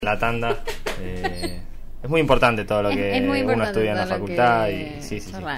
La tanda. Es muy importante todo lo que uno estudia en la facultad. Sí.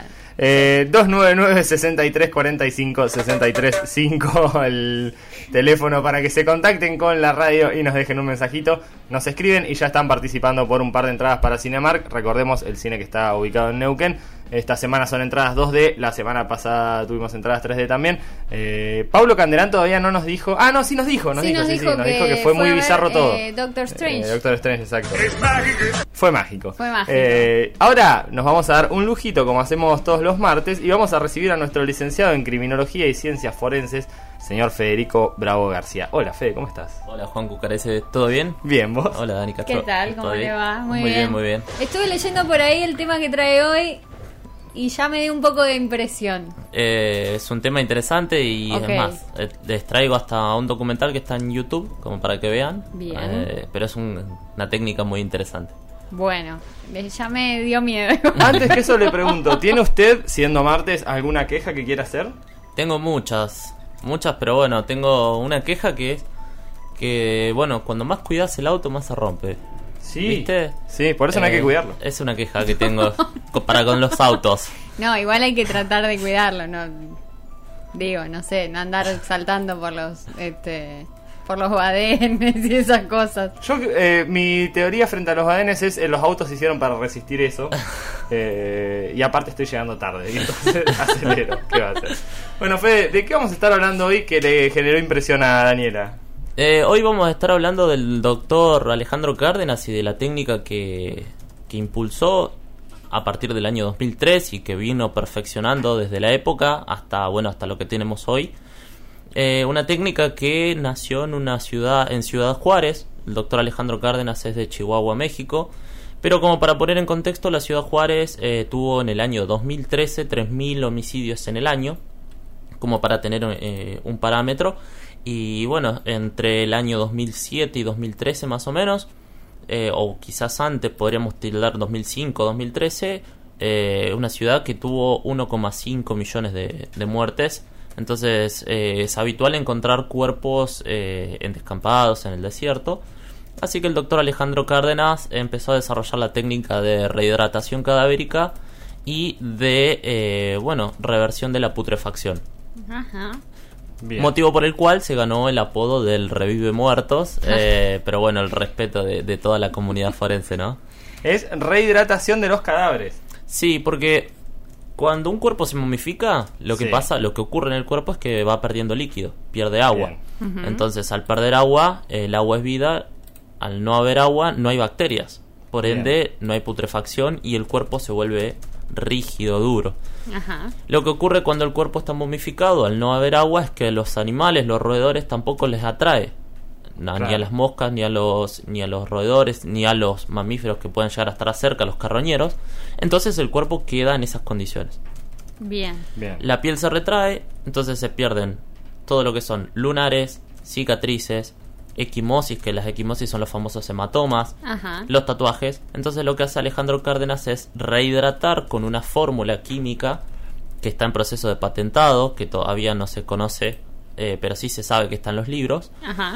299-6345-63-5 el teléfono para que se contacten con la radio y nos dejen un mensajito. Nos escriben y ya están participando por un par de entradas para Cinemark. Recordemos el cine que está ubicado en Neuquén. Esta semana son entradas 2D, la semana pasada tuvimos entradas 3D también. Pablo Canderán todavía no nos dijo. Ah, no, sí nos dijo que fue muy bizarro todo. Doctor Strange. Doctor Strange, exacto. Fue mágico. Ahora nos vamos a dar un lujito como hacemos todos los martes y vamos a recibir a nuestro licenciado en Criminología y Ciencias Forenses, señor Federico Bravo García. Hola, Fede, ¿cómo estás? Hola, Juan Cucarese, ¿todo bien? Bien, ¿vos? Hola, Dani Castro. ¿Qué tal? ¿Cómo le va? Muy bien. Estuve leyendo por ahí el tema que trae hoy y ya me dio un poco de impresión. Es un tema interesante y Okay. es más, les traigo hasta un documental que está en YouTube, como para que vean. Bien. Pero es una técnica muy interesante. Bueno, ya me dio miedo. Antes que eso le pregunto, ¿tiene usted, siendo martes, alguna queja que quiera hacer? Tengo muchas, pero bueno, tengo una queja que es que, bueno, cuando más cuidas el auto, más se rompe. Sí, ¿viste? Sí, por eso no hay que cuidarlo. Es una queja que tengo para con los autos. No, igual hay que tratar de cuidarlo, no digo, no sé, no andar saltando por los badenes y esas cosas. Yo, mi teoría frente a los badenes es los autos se hicieron para resistir eso. Y aparte estoy llegando tarde, y entonces acelero. ¿Qué va a hacer? Bueno, Fede, ¿de qué vamos a estar hablando hoy que le generó impresión a Daniela? Hoy vamos a estar hablando del doctor Alejandro Cárdenas y de la técnica que impulsó a partir del año 2003 y que vino perfeccionando desde la época hasta lo que tenemos hoy. Una técnica que nació en Ciudad Juárez. El doctor Alejandro Cárdenas es de Chihuahua, México. Pero como para poner en contexto, la Ciudad Juárez tuvo en el año 2013 3.000 homicidios en el año, como para tener un parámetro. Y bueno, entre el año 2007 y 2013 más o menos, o quizás antes, podríamos tildar 2005, 2013, una ciudad que tuvo 1,5 millones de muertes. Entonces es habitual encontrar cuerpos en descampados, en el desierto. Así que el doctor Alejandro Cárdenas empezó a desarrollar la técnica de rehidratación cadavérica y de reversión de la putrefacción. Ajá. Bien. Motivo por el cual se ganó el apodo del revive muertos, pero bueno, el respeto de toda la comunidad forense, ¿no? Es rehidratación de los cadáveres. Sí, porque cuando un cuerpo se momifica, lo que ocurre en el cuerpo es que va perdiendo líquido, pierde agua. Uh-huh. Entonces, al perder agua, el agua es vida. Al no haber agua, no hay bacterias. Por ende, no hay putrefacción y el cuerpo se vuelve rígido, duro. Ajá. Lo que ocurre cuando el cuerpo está momificado, al no haber agua, es que los animales, los roedores, tampoco les atrae. Claro. Ni a las moscas, ni a los roedores, ni a los mamíferos que pueden llegar a estar cerca, los carroñeros. Entonces el cuerpo queda en esas condiciones. Bien. La piel se retrae, entonces se pierden todo lo que son lunares, cicatrices, equimosis, que las equimosis son los famosos hematomas, Ajá. los tatuajes. Entonces lo que hace Alejandro Cárdenas es rehidratar con una fórmula química que está en proceso de patentado, que todavía no se conoce, pero sí se sabe que está en los libros. Ajá.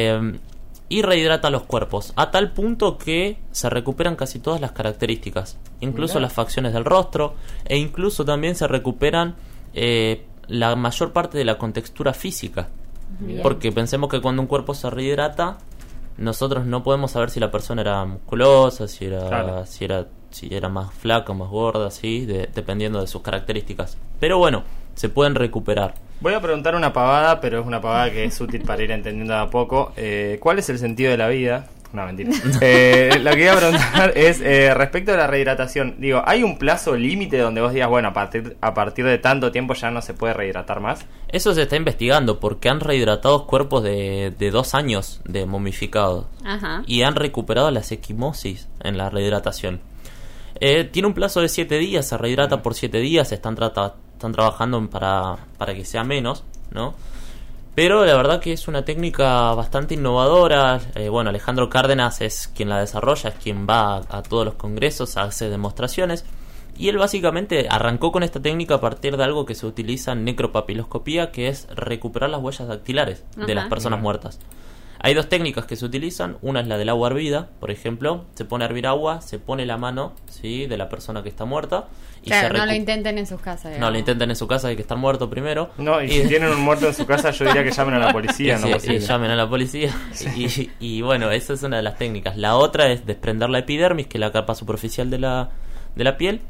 Y rehidrata los cuerpos a tal punto que se recuperan casi todas las características, incluso las facciones del rostro, e incluso también se recuperan la mayor parte de la contextura física. Bien. Porque pensemos que cuando un cuerpo se rehidrata, nosotros no podemos saber si la persona era musculosa, si era más flaca o más gorda, así, dependiendo de sus características. Pero bueno, se pueden recuperar. Voy a preguntar una pavada, pero es una pavada que es útil para ir entendiendo de a poco. ¿Cuál es el sentido de la vida? No, mentira. Lo que iba a preguntar es respecto a la rehidratación. Digo, ¿hay un plazo límite donde vos digas, bueno, a partir de tanto tiempo ya no se puede rehidratar más? Eso se está investigando porque han rehidratado cuerpos de 2 años de momificados. Ajá. Y han recuperado las equimosis en la rehidratación. Tiene un plazo de 7 días, se rehidrata por 7 días, están trabajando para que sea menos, ¿no? Pero la verdad que es una técnica bastante innovadora. Alejandro Cárdenas es quien la desarrolla, es quien va a todos los congresos, hace demostraciones. Y él básicamente arrancó con esta técnica a partir de algo que se utiliza en necropapiloscopía, que es recuperar las huellas dactilares de las personas muertas. Hay dos técnicas que se utilizan. Una es la del agua hervida, por ejemplo. Se pone a hervir agua, se pone la mano, ¿sí?, de la persona que está muerta. Y claro, no lo intenten en sus casas. No lo intenten en su casa, hay que estar muerto primero. No, y si tienen un muerto en su casa, yo diría que llamen a la policía. Sí, llamen a la policía. Y bueno, esa es una de las técnicas. La otra es desprender la epidermis, que es la capa superficial de la piel.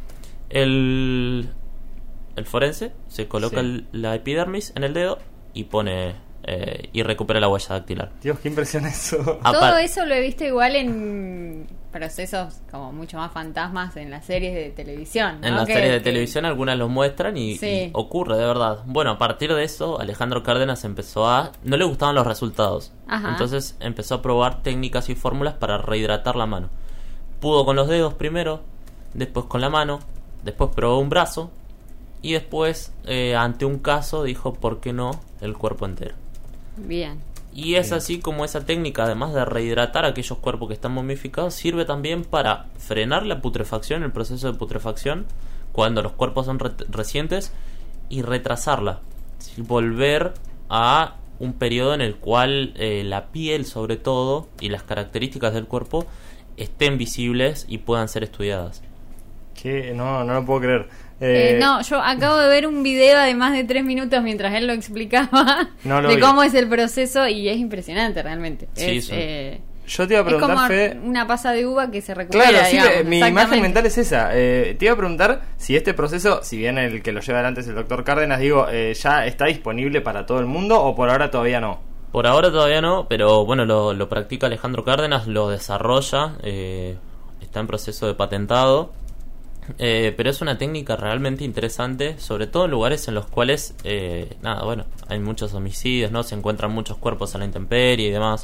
El forense se coloca la epidermis en el dedo y pone y recupera la huella dactilar. Dios, qué impresión eso. Todo eso lo he visto igual en procesos como mucho más fantasmas en las series de televisión, ¿no? En las series de televisión algunas lo muestran y ocurre de verdad. Bueno, a partir de eso Alejandro Cárdenas no le gustaban los resultados. Ajá. Entonces empezó a probar técnicas y fórmulas para rehidratar la mano. Pudo con los dedos primero, después con la mano, después probó un brazo y después ante un caso dijo ¿por qué no el cuerpo entero? Bien. Y es así como esa técnica, además de rehidratar aquellos cuerpos que están momificados, sirve también para frenar la putrefacción, el proceso de putrefacción, cuando los cuerpos son recientes, y retrasarla. ¿Sí? Volver a un periodo en el cual la piel, sobre todo, y las características del cuerpo estén visibles y puedan ser estudiadas. Que no lo puedo creer. No, yo acabo de ver un video de más de 3 minutos mientras él lo explicaba de cómo es el proceso y es impresionante realmente. Sí, yo te iba a preguntar, es como Fede, una pasa de uva que se recupera. Claro, sí, digamos, mi imagen mental es esa. Te iba a preguntar si este proceso, si bien el que lo lleva adelante es el doctor Cárdenas, ya está disponible para todo el mundo o por ahora todavía no. Por ahora todavía no, pero bueno, lo practica Alejandro Cárdenas, lo desarrolla, está en proceso de patentado. Pero es una técnica realmente interesante, sobre todo en lugares en los cuales hay muchos homicidios, ¿no? Se encuentran muchos cuerpos a la intemperie y demás.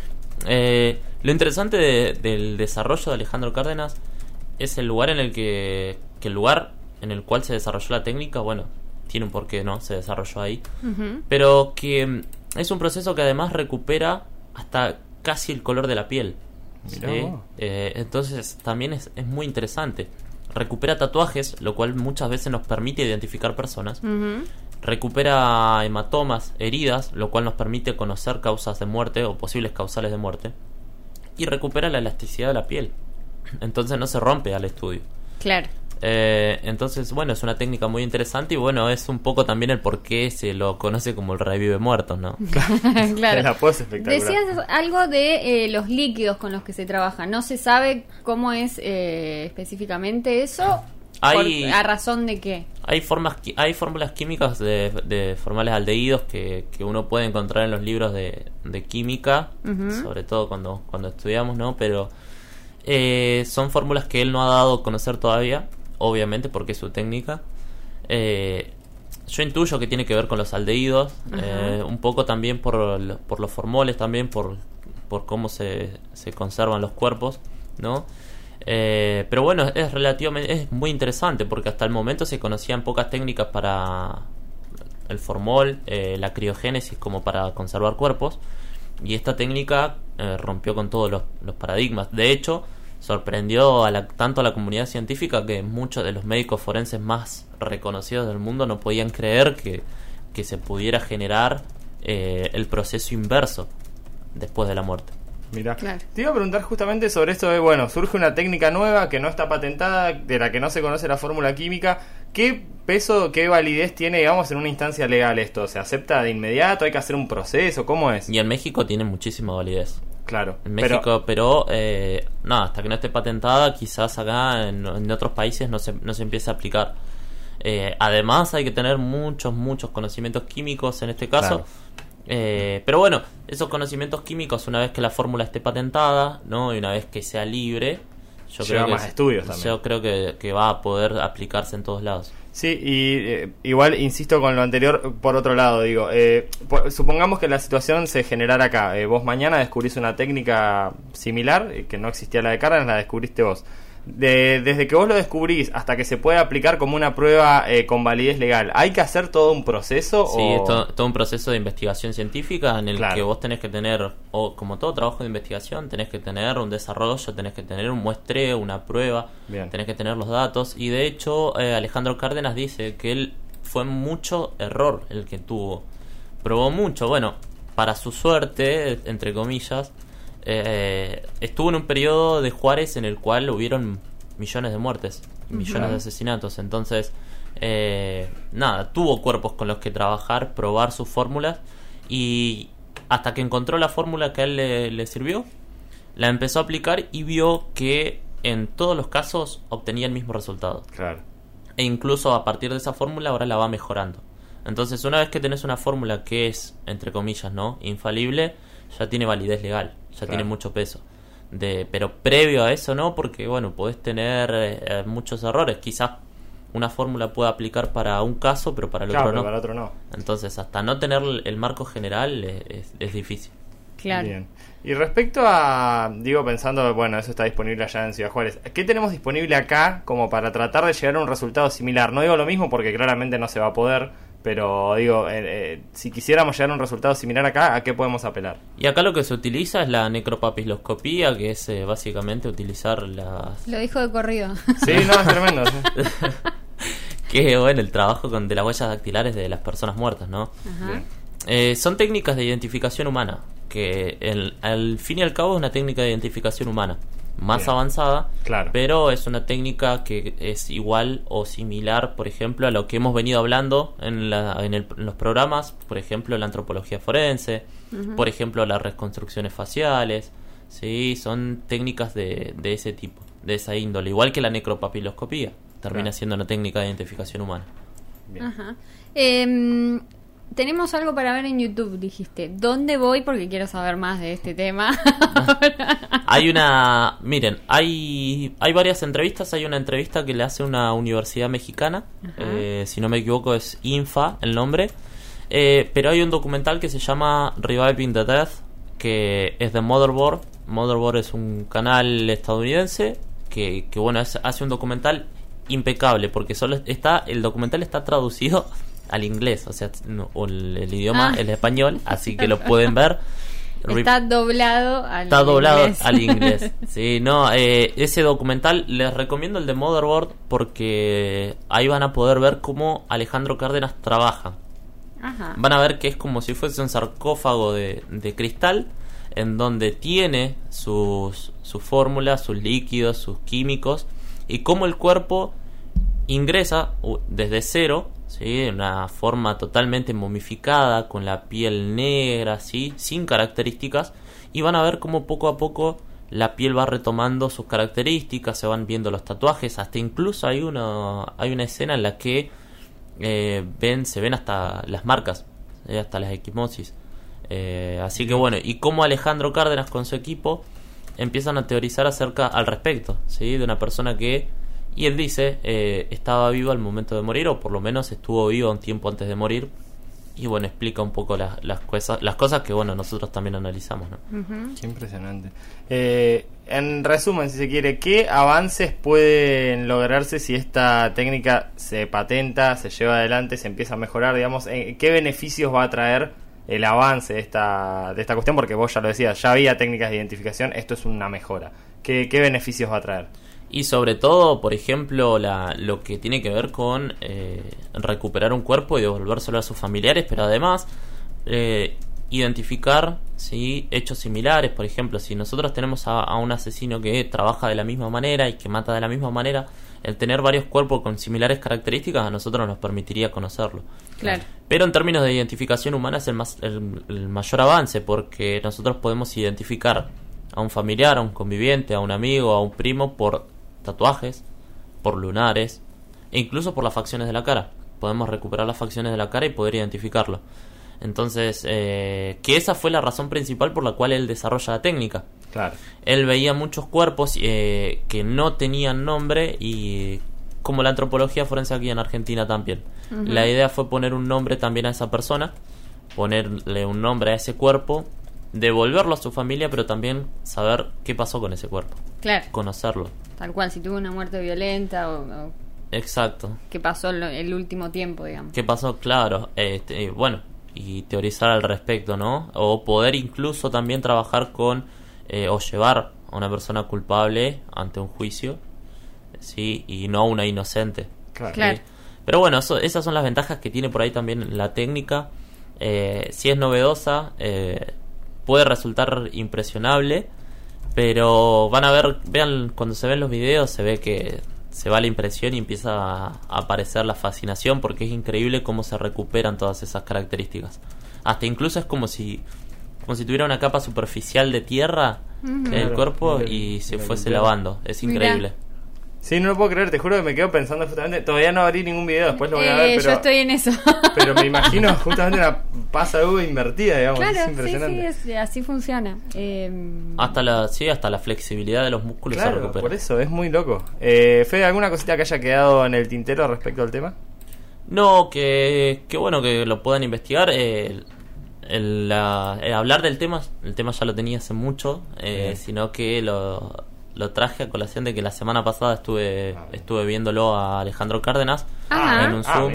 Lo interesante del desarrollo de Alejandro Cárdenas es el lugar en el que el lugar en el cual se desarrolló la técnica, bueno, tiene un porqué, ¿no? Se desarrolló ahí. Uh-huh. Pero que es un proceso que además recupera hasta casi el color de la piel. ¿Sí? Entonces también es muy interesante. Recupera tatuajes, lo cual muchas veces nos permite identificar personas. Uh-huh. Recupera hematomas, heridas, lo cual nos permite conocer causas de muerte o posibles causales de muerte. Y recupera la elasticidad de la piel. Entonces no se rompe al estudio. Claro. Entonces, bueno, es una técnica muy interesante y bueno, es un poco también el por qué se lo conoce como el revive muertos, ¿no? Claro. La pose espectacular. Decías algo de los líquidos con los que se trabaja. ¿No se sabe cómo es específicamente eso? ¿A razón de qué? Hay fórmulas químicas de formales aldehídos que uno puede encontrar en los libros de química, uh-huh. Sobre todo cuando estudiamos, ¿no? Pero son fórmulas que él no ha dado a conocer todavía, obviamente porque es su técnica. Yo intuyo que tiene que ver con los aldehídos, uh-huh. Un poco también por los formoles, también por cómo se conservan los cuerpos, ¿no? Pero bueno, es muy interesante porque hasta el momento se conocían pocas técnicas para el formol, la criogénesis como para conservar cuerpos, y esta técnica rompió con todos los paradigmas. De hecho, sorprendió tanto a la comunidad científica que muchos de los médicos forenses más reconocidos del mundo no podían creer que se pudiera generar el proceso inverso después de la muerte. Mirá, claro. Te iba a preguntar justamente sobre esto de, surge una técnica nueva que no está patentada, de la que no se conoce la fórmula química. ¿Qué peso, qué validez tiene, digamos, en una instancia legal esto? ¿Se acepta de inmediato? ¿Hay que hacer un proceso? ¿Cómo es? Y en México tiene muchísima validez. Claro. En México, pero hasta que no esté patentada, quizás acá en otros países no se empiece a aplicar. Además hay que tener muchos conocimientos químicos en este caso. Claro. Pero bueno, esos conocimientos químicos, una vez que la fórmula esté patentada, ¿no? Y una vez que sea libre, yo creo que estudios también. Yo creo que va a poder aplicarse en todos lados. Sí, y igual insisto con lo anterior, por otro lado, digo, supongamos que la situación se generara acá. Vos mañana descubrís una técnica similar, que no existía la de Cárdenas, la descubriste vos. Desde que vos lo descubrís hasta que se puede aplicar como una prueba con validez legal, ¿hay que hacer todo un proceso? Sí, es todo un proceso de investigación científica en el que vos tenés que tener, o como todo trabajo de investigación, tenés que tener un desarrollo, tenés que tener un muestreo, una prueba. Bien. Tenés que tener los datos. Y de hecho Alejandro Cárdenas dice que él fue mucho error el que tuvo. Probó mucho. Bueno, para su suerte, entre comillas, estuvo en un periodo de Juárez en el cual hubieron millones de muertes, millones de asesinatos. Entonces, tuvo cuerpos con los que trabajar, probar sus fórmulas, y hasta que encontró la fórmula que a él le sirvió, la empezó a aplicar y vio que en todos los casos obtenía el mismo resultado. Claro. E incluso a partir de esa fórmula ahora la va mejorando. Entonces, una vez que tenés una fórmula que es, entre comillas, ¿no?, infalible, ya tiene validez legal, ya tiene mucho peso. Pero previo a eso no, porque bueno, podés tener muchos errores. Quizás una fórmula pueda aplicar para un caso, pero para el otro no. Para el otro no. Entonces, hasta no tener el marco general es difícil. Claro. Bien. Y respecto a, pensando, bueno, eso está disponible allá en Ciudad Juárez, ¿qué tenemos disponible acá como para tratar de llegar a un resultado similar? No digo lo mismo porque claramente no se va a poder, pero si quisiéramos llegar a un resultado similar acá, ¿a qué podemos apelar? Y acá lo que se utiliza es la necropapisloscopía, que es básicamente utilizar las... Lo dijo de corrido. Sí, no, es tremendo. ¿Sí? Que bueno, el trabajo de las huellas dactilares de las personas muertas, ¿no? Ajá. Son técnicas de identificación humana, que al fin y al cabo es una técnica de identificación humana más avanzada, claro, pero es una técnica que es igual o similar, por ejemplo, a lo que hemos venido hablando en los programas, por ejemplo, la antropología forense, por ejemplo, las reconstrucciones faciales, ¿sí? Son técnicas de ese tipo, de esa índole, igual que la necropapiloscopía, termina siendo una técnica de identificación humana. Bien. Ajá. Tenemos algo para ver en YouTube, dijiste. ¿Dónde voy? Porque quiero saber más de este tema. Hay varias entrevistas. Hay una entrevista que le hace una universidad mexicana, si no me equivoco es INFA el nombre, pero hay un documental que se llama Reviving the Dead, que es de Motherboard. Motherboard es un canal estadounidense que bueno, hace un documental impecable, porque el documental está traducido al inglés, o sea, el idioma, el español, así que lo pueden ver. Está doblado al inglés. Sí, no, ese documental les recomiendo el de Motherboard, porque ahí van a poder ver cómo Alejandro Cárdenas trabaja. Ajá. Van a ver que es como si fuese un sarcófago de cristal, en donde tiene sus fórmulas, sus líquidos, sus químicos, y cómo el cuerpo ingresa desde cero, ¿sí?, en una forma totalmente momificada, con la piel negra, ¿sí?, sin características, y van a ver cómo poco a poco la piel va retomando sus características, se van viendo los tatuajes, hasta incluso hay una escena en la que se ven hasta las marcas, hasta las equimosis. Así que bueno, y cómo Alejandro Cárdenas con su equipo empiezan a teorizar al respecto, ¿sí?, de una persona que... Y él dice, estaba vivo al momento de morir, o por lo menos estuvo vivo un tiempo antes de morir. Y bueno, explica un poco las cosas que bueno, nosotros también analizamos, ¿no? Qué impresionante. En resumen, si se quiere, ¿qué avances pueden lograrse si esta técnica se patenta, se lleva adelante, se empieza a mejorar? Digamos, ¿qué beneficios va a traer el avance de esta cuestión? Porque vos ya lo decías, ya había técnicas de identificación, esto es una mejora. ¿Qué beneficios va a traer? Y sobre todo, por ejemplo, lo que tiene que ver con recuperar un cuerpo y devolvérselo a sus familiares, pero además identificar, ¿sí?, hechos similares. Por ejemplo, si nosotros tenemos a un asesino que trabaja de la misma manera y que mata de la misma manera, el tener varios cuerpos con similares características a nosotros nos permitiría conocerlo. Claro. Pero en términos de identificación humana es el mayor avance, porque nosotros podemos identificar a un familiar, a un conviviente, a un amigo, a un primo por tatuajes, por lunares e incluso por las facciones de la cara. Podemos recuperar las facciones de la cara y poder identificarlo. Entonces, que esa fue la razón principal por la cual él desarrolla la técnica. Claro. Él veía muchos cuerpos que no tenían nombre, y como la antropología forense aquí en Argentina también. La idea fue poner un nombre también a esa persona, ponerle un nombre a ese cuerpo, devolverlo a su familia, pero también saber qué pasó con ese cuerpo. Claro. Conocerlo. Tal cual, si tuvo una muerte violenta o exacto. ¿Qué pasó el último tiempo, digamos? ¿Qué pasó? Claro. Bueno, y teorizar al respecto, ¿no? O poder incluso también trabajar con o llevar a una persona culpable ante un juicio, sí, y no a una inocente. Claro. Claro. Pero bueno, esas son las ventajas que tiene por ahí también la técnica. Si es novedosa, puede resultar impresionable, pero van a ver, vean, cuando se ven los videos se ve que se va la impresión y empieza a aparecer la fascinación, porque es increíble cómo se recuperan todas esas características. Hasta incluso es como si tuviera una capa superficial de tierra en el cuerpo y se fuese lavando. Es increíble. Sí, no lo puedo creer, te juro que me quedo pensando justamente, todavía no abrí ningún video, después lo voy a ver, pero yo estoy en eso. Pero me imagino justamente una pasa de uva invertida, digamos, claro, es impresionante. Sí, así funciona. Hasta la flexibilidad de los músculos se recupera. Por eso, es muy loco. Fede, ¿alguna cosita que haya quedado en el tintero respecto al tema? No, que bueno que lo puedan investigar. Hablar del tema, el tema ya lo tenía hace mucho, sino que lo traje a colación de que la semana pasada estuve viéndolo a Alejandro Cárdenas en un Zoom.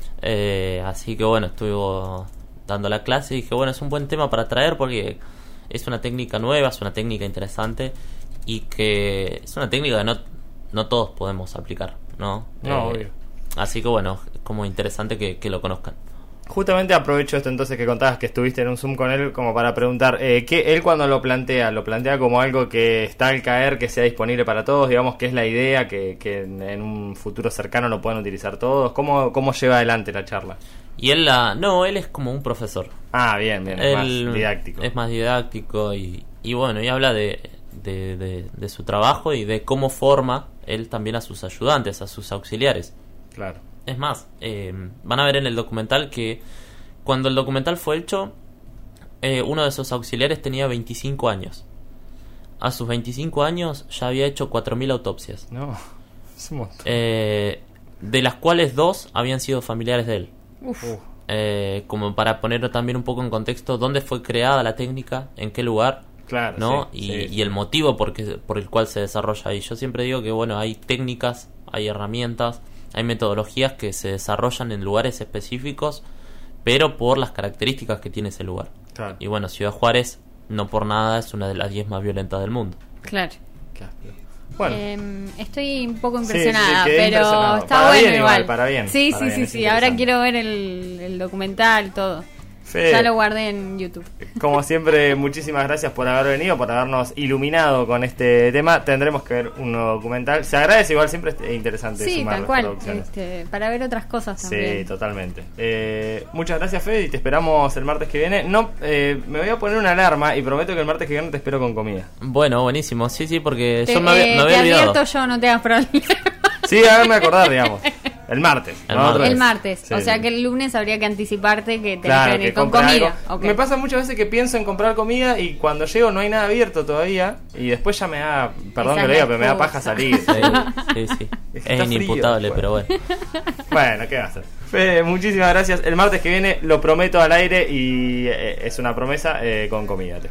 Así que bueno, estuve dando la clase y dije, bueno, es un buen tema para traer porque es una técnica nueva, es una técnica interesante y que es una técnica que no todos podemos aplicar, ¿no? Obvio. Así que bueno, es como interesante que lo conozcan. Justamente aprovecho esto entonces que contabas que estuviste en un Zoom con él como para preguntar, que él cuando lo plantea como algo que está al caer, que sea disponible para todos, digamos que es la idea, que en un futuro cercano lo puedan utilizar todos. ¿Cómo lleva adelante la charla? Y él es como un profesor. Ah, bien, es más didáctico. Es más didáctico y bueno, y habla de su trabajo y de cómo forma él también a sus ayudantes, a sus auxiliares. Claro. Es más, van a ver en el documental que cuando el documental fue hecho, uno de esos auxiliares tenía 25 años. A sus 25 años ya había hecho 4.000 autopsias. No, es un montón. De las cuales 2 habían sido familiares de él. Uf. Como para poner también un poco en contexto dónde fue creada la técnica, en qué lugar, claro, ¿no? Sí, y el motivo por el cual se desarrolla ahí. Yo siempre digo que bueno, hay técnicas, hay herramientas, hay metodologías que se desarrollan en lugares específicos, pero por las características que tiene ese lugar. Claro. Y bueno, Ciudad Juárez no por nada es una de las 10 más violentas del mundo. Claro. Bueno. Estoy un poco impresionada, pero está para bueno bien, igual. Para bien. Sí. Ahora quiero ver el documental, todo. Fede, ya lo guardé en YouTube. Como siempre, muchísimas gracias por haber venido, por habernos iluminado con este tema. Tendremos que ver un nuevo documental. Se agradece, igual siempre es interesante sumar tal cual, producciones. para ver otras cosas también. Sí, totalmente. Muchas gracias, Fede, y te esperamos el martes que viene. Me voy a poner una alarma y prometo que el martes que viene te espero con comida. Bueno, buenísimo. Sí, porque yo me había te olvidado. advierto yo, no te hagas problema. Sí, háganme acordar, digamos. El martes. El martes. Sí, o sea que el lunes habría que anticiparte que tenés que venir con compre comida. Okay. Me pasa muchas veces que pienso en comprar comida y cuando llego no hay nada abierto todavía y después ya me da, perdón que lo diga, pero me da paja salir. Sí. Es inimputable, pero bueno. Bueno, ¿qué va a hacer? Fede, muchísimas gracias. El martes que viene lo prometo al aire y es una promesa con comida.